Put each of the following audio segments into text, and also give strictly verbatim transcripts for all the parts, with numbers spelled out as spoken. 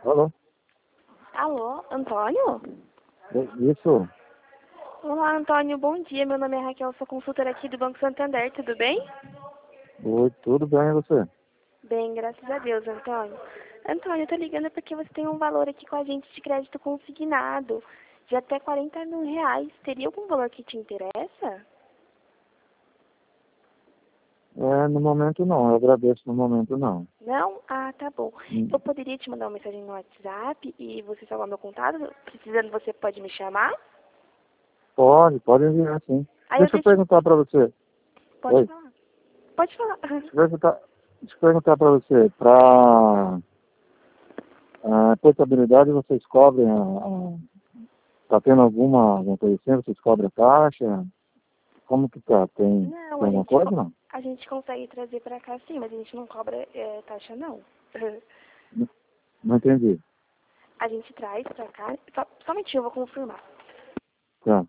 Alô? Alô, Antônio? É, Isso? Olá, Antônio, bom dia. Meu nome é Raquel, sou consultora aqui do Banco Santander, tudo bem? Oi, tudo bem, e você? Bem, graças a Deus, Antônio. Antônio, eu tô ligando porque você tem um valor aqui com a gente de crédito consignado de até quarenta mil reais. Teria algum valor que te interessa? É, no momento não, eu agradeço, no momento não. Não? Ah, tá bom. Hum, Eu poderia te mandar uma mensagem no WhatsApp e você salvar meu contato? Precisando, você pode me chamar? Pode, pode enviar sim. Aí eu Deixa eu deixo... perguntar para você. Pode Oi, falar. Pode falar. deixa eu perguntar, deixa eu perguntar para você. Para a portabilidade vocês cobrem, a, a, tá tendo alguma, alguma coisa assim, vocês cobram a taxa? Como que tá? Tem, Não, tem a alguma gente, coisa co- não? a gente consegue trazer pra cá sim, mas a gente não cobra é, taxa não. Não, não entendi. A gente traz pra cá, só, só um minutinho, eu vou confirmar. Tá.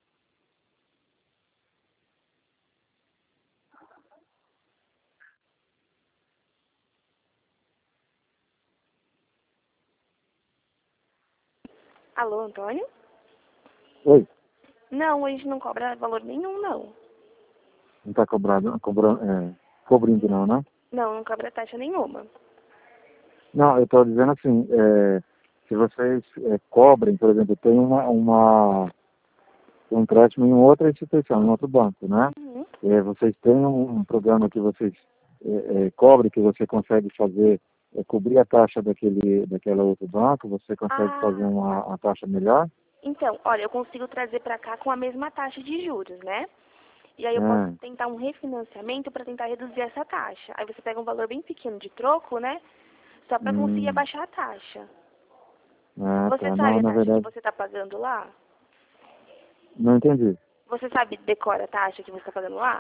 Alô, Antônio? Oi, Não, a gente não cobra valor nenhum, não. não está cobrado, cobrando, é, cobrindo não, né? Não, não cobra taxa nenhuma. Não, eu estou dizendo assim, é, se vocês é, cobrem, por exemplo, tem uma, uma, um empréstimo em outra instituição, em outro banco, né? Uhum. É, vocês têm um, um programa que vocês é, é, cobrem, que você consegue fazer, é, cobrir a taxa daquele, daquele outro banco, você consegue fazer Ah, uma, uma taxa melhor? então, olha, eu consigo trazer pra cá com a mesma taxa de juros, né? E aí eu posso É. tentar um refinanciamento pra tentar reduzir essa taxa. Aí você pega um valor bem pequeno de troco, né? Só pra conseguir Hum, abaixar a taxa. ah, Você tá. sabe Não, a na taxa que verdade, você tá pagando lá? não entendi. Você sabe, decora a taxa que você está pagando lá?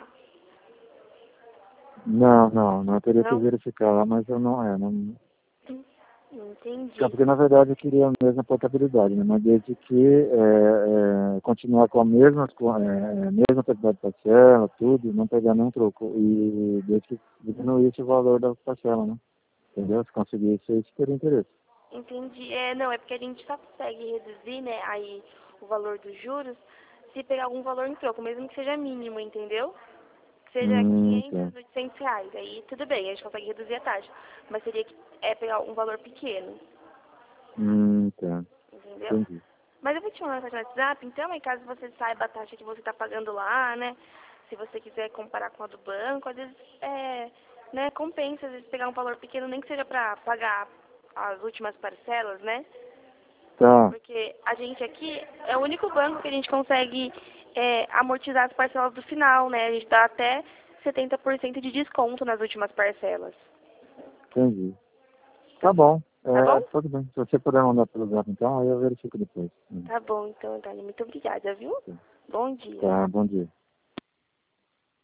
Não, não, não, eu teria que Não? verificar lá, mas eu não, é, não, Hum, é Entendi. porque, na verdade, eu queria a mesma portabilidade, né? Mas desde que é, é, continuar com a mesma, com a é, mesma quantidade de parcela, tudo, não pegar nenhum troco. E desde que diminuísse o valor da parcela, né? Entendeu? Se conseguisse, isso teria interesse. Entendi. É, não, é porque a gente só consegue reduzir, né, aí o valor dos juros se pegar algum valor em troco, mesmo que seja mínimo, entendeu? Que seja Hum, tá. quinhentos, oitocentos reais. Aí tudo bem, a gente consegue reduzir a taxa. Mas seria que é pegar um valor pequeno, Hum, tá. entendeu? Entendi. Mas eu vou te mandar mensagem no WhatsApp, então, em caso você saiba a taxa que você está pagando lá, né? Se você quiser comparar com a do banco, às vezes, é, né, compensa, às vezes, pegar um valor pequeno, nem que seja para pagar as últimas parcelas, né? Tá. Porque a gente aqui é o único banco que a gente consegue é, amortizar as parcelas do final, né? A gente dá até setenta por cento de desconto nas últimas parcelas. Entendi. Tá bom. Tá É, bom? tudo bem. Se você puder mandar pelo zap, então, aí eu verifico depois. Hum, Tá bom, então, Antônio. Muito obrigada, viu? Bom dia. Tá, bom dia.